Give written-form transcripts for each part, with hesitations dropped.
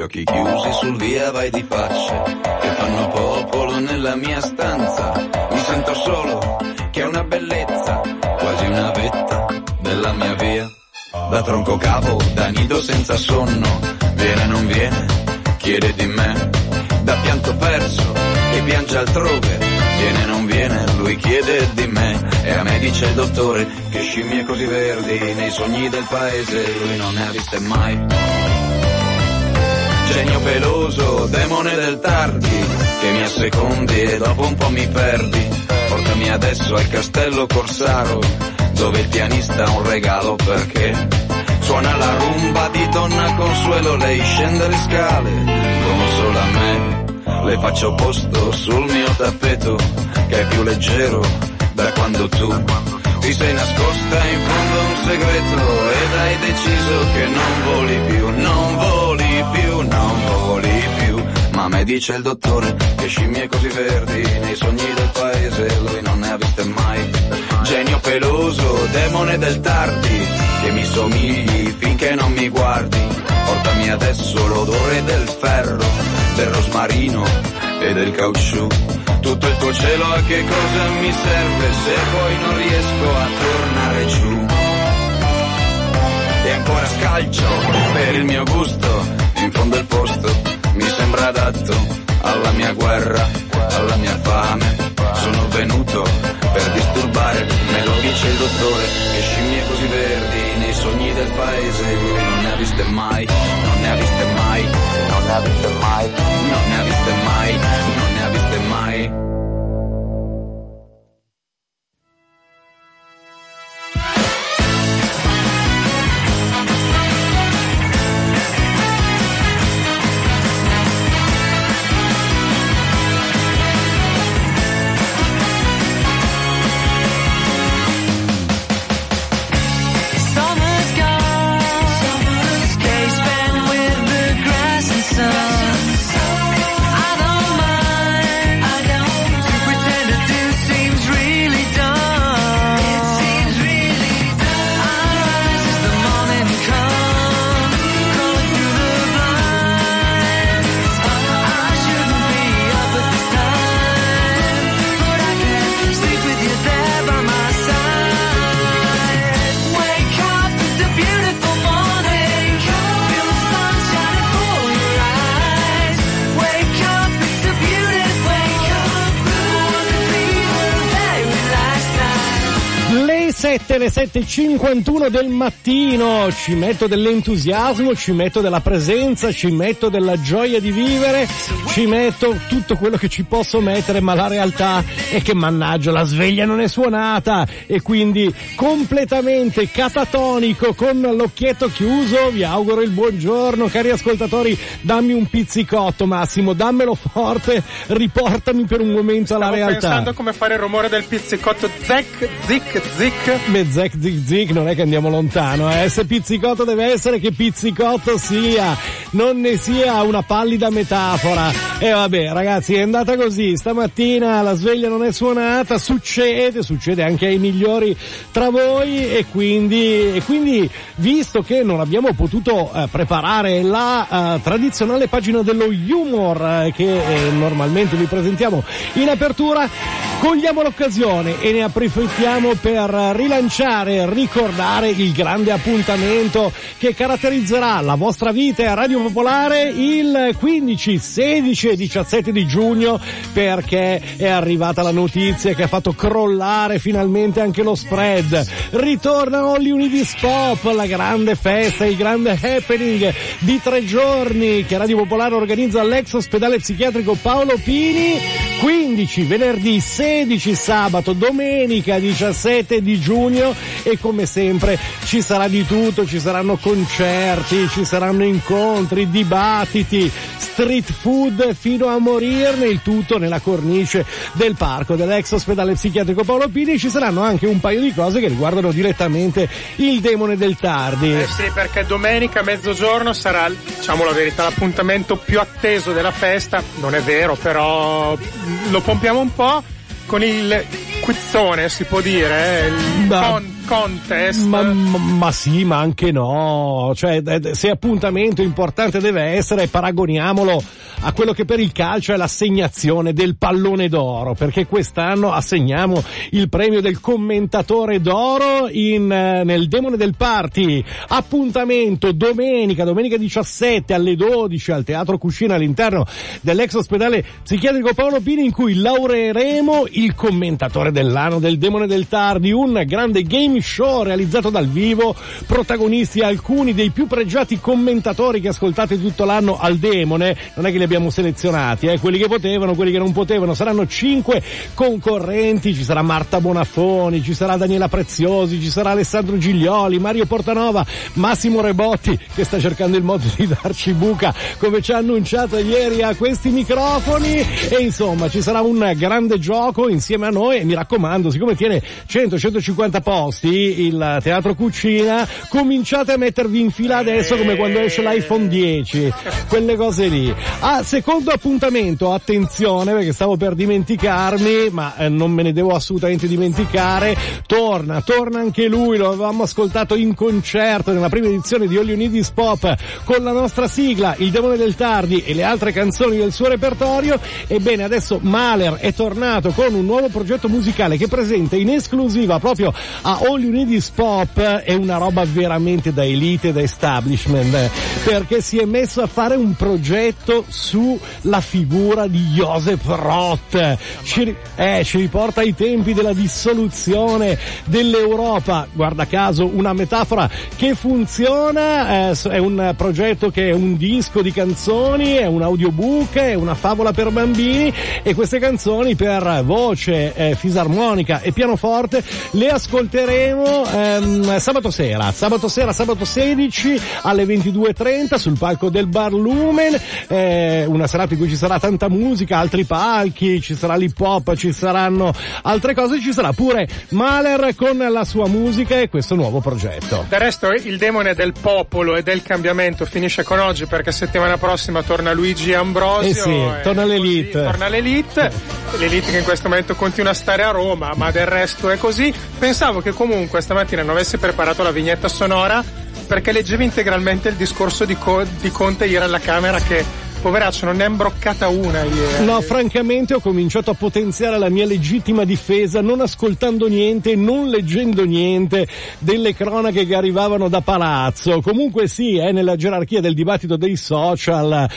occhi chiusi sul via vai di facce che fanno popolo nella mia stanza. Mi sento solo, che è una bellezza, quasi una vetta della mia via. Da tronco cavo, da nido senza sonno, viene non viene, chiede di me. Da pianto perso, che piange altrove, viene non viene, lui chiede di me. E a me dice il dottore che scimmie così verdi nei sogni del paese lui non ne ha viste mai. Genio peloso, demone del tardi, che mi assecondi e dopo un po' mi perdi. Portami adesso al castello Corsaro, dove il pianista ha un regalo perché suona la rumba di Donna Consuelo. Lei scende le scale come solo a me, le faccio posto sul mio tappeto che è più leggero da quando tu ti sei nascosta in fondo a un segreto ed hai deciso che non voli più, non voli più, non voli più. Ma a me dice il dottore che scimmie così verdi nei sogni del paese lui non ne ha viste mai. Genio peloso, demone del tardi, che mi somigli finché non mi guardi. Portami adesso l'odore del ferro, del rosmarino e del caucciù. Tutto il tuo cielo a che cosa mi serve se poi non riesco a tornare giù. E ancora scalcio per il mio gusto, in fondo il posto mi sembra adatto alla mia guerra, alla mia fame. Sono venuto per disturbare, me lo dice il dottore, che scimmie così verdi nei sogni del paese lui non ne ha viste mai, non ne ha viste mai, non ne ha viste mai, non ne ha viste mai, non ne ha viste mai. Le 7:51 del mattino, ci metto dell'entusiasmo, ci metto della presenza, ci metto della gioia di vivere, ci metto tutto quello che ci posso mettere, ma la realtà è che mannaggia la sveglia non è suonata e quindi completamente catatonico con l'occhietto chiuso vi auguro il buongiorno. Cari ascoltatori, dammi un pizzicotto Massimo, dammelo forte, riportami per un momento alla realtà. Stavo pensando come fare il rumore del pizzicotto, zec, zic, zic. Beh, zec, zic, zic, non è che andiamo lontano, Se pizzicotto deve essere, che pizzicotto sia, non ne sia una pallida metafora. E vabbè, ragazzi, è andata così, stamattina la sveglia non è suonata, succede anche ai migliori tra voi e quindi visto che non abbiamo potuto preparare la tradizionale pagina dello humor che normalmente vi presentiamo in apertura, cogliamo l'occasione e ne approfittiamo per rilanciare, ricordare il grande appuntamento che caratterizzerà la vostra vita a Radio Popolare il 15, 16 e 17 di giugno, perché è arrivata la notizia che ha fatto crollare finalmente anche lo spread. Ritorna Only Univis Pop, la grande festa, il grande happening di 3 giorni che Radio Popolare organizza all'ex ospedale psichiatrico Paolo Pini, 15 venerdì, 16 sabato, domenica 17 di giugno, e come sempre ci sarà di tutto, ci saranno concerti, ci saranno incontri, dibattiti, street food fino a morirne, il tutto nella cornice del parco dell'ex ospedale psichiatrico Paolo Pini. Ci saranno anche un paio di cose che riguardano direttamente il demone del tardi. Sì, perché domenica a mezzogiorno sarà, diciamo la verità, l'appuntamento più atteso della festa. Non è vero, però lo pompiamo un po' con il quizzone, si può dire, contest. Ma sì, ma anche no. Cioè, se appuntamento importante deve essere, paragoniamolo a quello che per il calcio è l'assegnazione del pallone d'oro, perché quest'anno assegniamo il premio del commentatore d'oro nel Demone del Party. Appuntamento domenica 17 alle 12 al Teatro Cuscina all'interno dell'ex ospedale psichiatrico Paolo Pini, in cui laureeremo il commentatore dell'anno del Demone del Tardi, un grande game show realizzato dal vivo, protagonisti alcuni dei più pregiati commentatori che ascoltate tutto l'anno al Demone. Non è che li abbiamo selezionati, quelli che potevano, quelli che non potevano. Saranno 5 concorrenti, ci sarà Marta Bonafoni, ci sarà Daniela Preziosi, ci sarà Alessandro Giglioli, Mario Portanova, Massimo Rebotti, che sta cercando il modo di darci buca come ci ha annunciato ieri a questi microfoni, e insomma ci sarà un grande gioco insieme a noi. E mi raccomando, siccome tiene 100-150 posti il Teatro Cucina, cominciate a mettervi in fila adesso come quando esce l'iPhone 10, quelle cose lì. Secondo appuntamento, attenzione perché stavo per dimenticarmi, ma non me ne devo assolutamente dimenticare, torna anche lui, lo avevamo ascoltato in concerto nella prima edizione di All You Need Is Pop con la nostra sigla, Il Demone del Tardi e le altre canzoni del suo repertorio. Ebbene, adesso Mahler è tornato con un nuovo progetto musicale che presenta in esclusiva proprio a All You Need Is Pop. È una roba veramente da elite, da establishment, perché si è messo a fare un progetto sulla figura di Joseph Roth. Ci riporta ai tempi della dissoluzione dell'Europa. Guarda caso, una metafora che funziona. È un progetto che è un disco di canzoni, è un audiobook, è una favola per bambini, e queste canzoni per voce, fisarmonica e pianoforte le ascolteremo sabato 16 alle 22:30 sul palco del Bar Lumen. Una serata in cui ci sarà tanta musica, altri palchi, ci sarà l'hip hop, ci saranno altre cose, ci sarà pure Mahler con la sua musica e questo nuovo progetto. Del resto il demone del popolo e del cambiamento finisce con oggi, perché settimana prossima torna Luigi Ambrosio. Torna l'Elite. L'Elite che in questo momento continua a stare a Roma, ma del resto è così. Pensavo che comunque stamattina non avessi preparato la vignetta sonora, perché leggevo integralmente il discorso di Conte ieri alla Camera, che poveraccio non ne è imbroccata una ieri. No, francamente ho cominciato a potenziare la mia legittima difesa, non ascoltando niente, non leggendo niente delle cronache che arrivavano da palazzo. Comunque sì, nella gerarchia del dibattito dei social,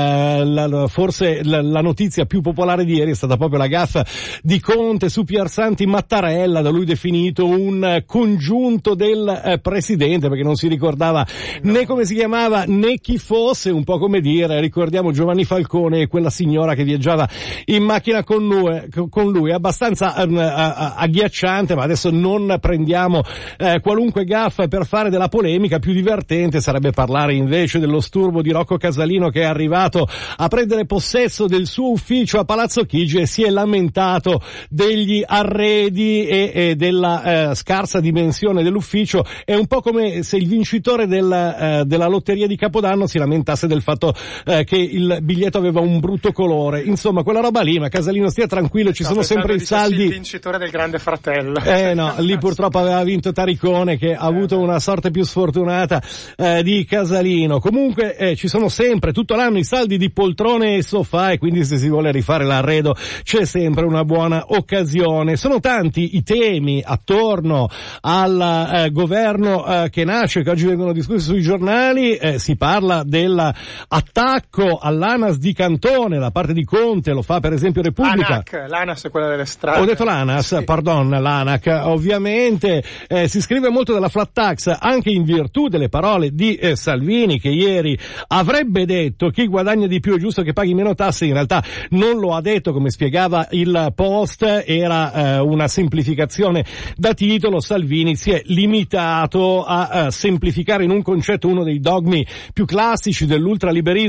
forse la notizia più popolare di ieri è stata proprio la gaffa di Conte su Piersanti Mattarella, da lui definito un congiunto del presidente, perché non si ricordava né come si chiamava né chi fosse, un po' come dire, ricordiamo Giovanni Falcone e quella signora che viaggiava in macchina con lui, abbastanza agghiacciante. Ma adesso non prendiamo qualunque gaffa per fare della polemica. Più divertente sarebbe parlare invece dello sturbo di Rocco Casalino, che è arrivato a prendere possesso del suo ufficio a Palazzo Chigi e si è lamentato degli arredi e della scarsa dimensione dell'ufficio. È un po' come se il vincitore della lotteria di Capodanno si lamentasse del fatto che il biglietto aveva un brutto colore. Insomma, quella roba lì. Ma Casalino stia tranquillo, ci sono sempre i saldi. Il vincitore del Grande Fratello. No, lì purtroppo aveva vinto Taricone, che ha avuto una sorte più sfortunata di Casalino. Comunque ci sono sempre tutto l'anno i saldi di poltrone e sofà, e quindi se si vuole rifare l'arredo c'è sempre una buona occasione. Sono tanti i temi attorno al governo che nasce, che oggi vengono discussi sui giornali. Si parla dell'attacco all'ANAS di Cantone da parte di Conte, lo fa per esempio Repubblica. L'ANAS è quella delle strade. Ho detto l'ANAS, sì. Pardon, l'ANAC. Ovviamente si scrive molto della flat tax, anche in virtù delle parole di Salvini, che ieri avrebbe detto chi guadagna di più è giusto che paghi meno tasse. In realtà non lo ha detto, come spiegava il Post, era una semplificazione da titolo. Salvini si è limitato a semplificare in un concetto uno dei dogmi più classici dell'ultraliberismo fiscale,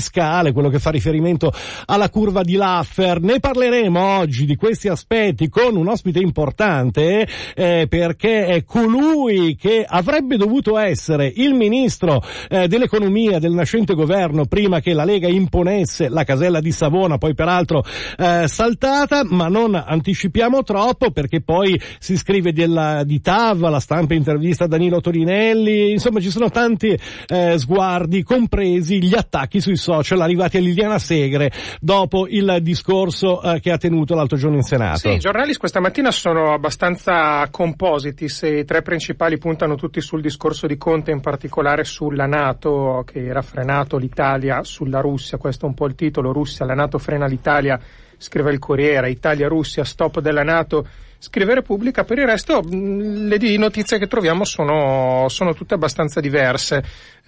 fiscale, quello che fa riferimento alla curva di Laffer. Ne parleremo oggi di questi aspetti con un ospite importante, perché è colui che avrebbe dovuto essere il ministro dell'economia del nascente governo prima che la Lega imponesse la casella di Savona, poi peraltro saltata, ma non anticipiamo troppo perché poi si scrive di TAV, La Stampa intervista Danilo Torinelli, insomma ci sono tanti sguardi, compresi gli attacchi sui social arrivati a Liliana Segre dopo il discorso che ha tenuto l'altro giorno in Senato. Sì, i giornali questa mattina sono abbastanza compositi, i tre principali puntano tutti sul discorso di Conte, in particolare sulla NATO che era frenato l'Italia sulla Russia, questo è un po' il titolo, Russia, la NATO frena l'Italia, scrive il Corriere, Italia-Russia, stop della NATO, scrive Repubblica. Per il resto le notizie che troviamo sono tutte abbastanza diverse.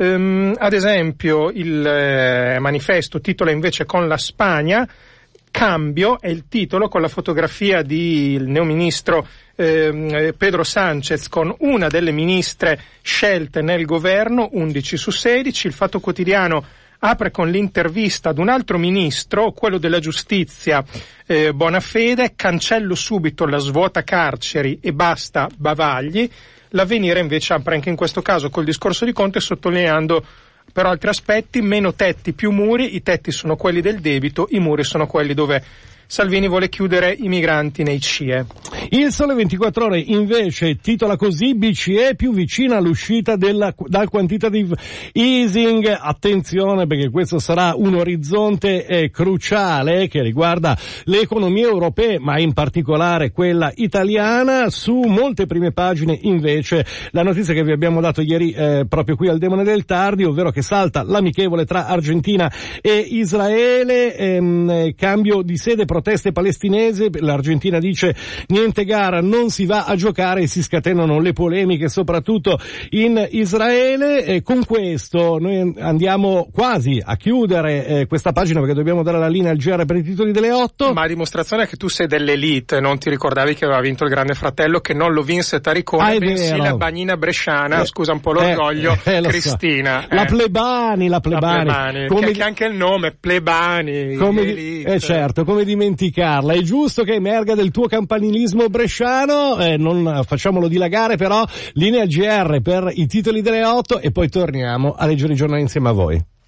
Ad esempio il Manifesto titola invece con la Spagna, cambio è il titolo, con la fotografia del neoministro Pedro Sánchez con una delle ministre scelte nel governo, 11 su 16. Il Fatto Quotidiano apre con l'intervista ad un altro ministro, quello della giustizia, Bonafede, cancello subito la svuota carceri e basta bavagli. L'Avvenire invece apre anche in questo caso col discorso di Conte, sottolineando per altri aspetti: meno tetti, più muri, i tetti sono quelli del debito, i muri sono quelli dove Salvini vuole chiudere i migranti nei CIE. Il Sole 24 Ore invece titola così: BCE più vicina all'uscita dal quantitative easing. Attenzione, perché questo sarà un orizzonte cruciale che riguarda le economie europee, ma in particolare quella italiana. Su molte prime pagine invece la notizia che vi abbiamo dato ieri proprio qui al Demone del Tardi, ovvero che salta l'amichevole tra Argentina e Israele, cambio di sede, proteste palestinesi, l'Argentina dice niente gara, non si va a giocare, e si scatenano le polemiche soprattutto in Israele. E con questo noi andiamo quasi a chiudere questa pagina, perché dobbiamo dare la linea al GR per i titoli delle 8. Ma a dimostrazione che tu sei dell'elite, non ti ricordavi che aveva vinto il Grande Fratello, che non lo vinse Taricone, bensì la bagnina bresciana, scusa un po' l'orgoglio, Cristina. La Plebani. Come che anche il nome, Plebani. Certo, come dimenticarla. È giusto che emerga del tuo campanilismo bresciano, non facciamolo dilagare, però linea al GR per i titoli delle 8 e poi torniamo a leggere i giornali insieme a voi.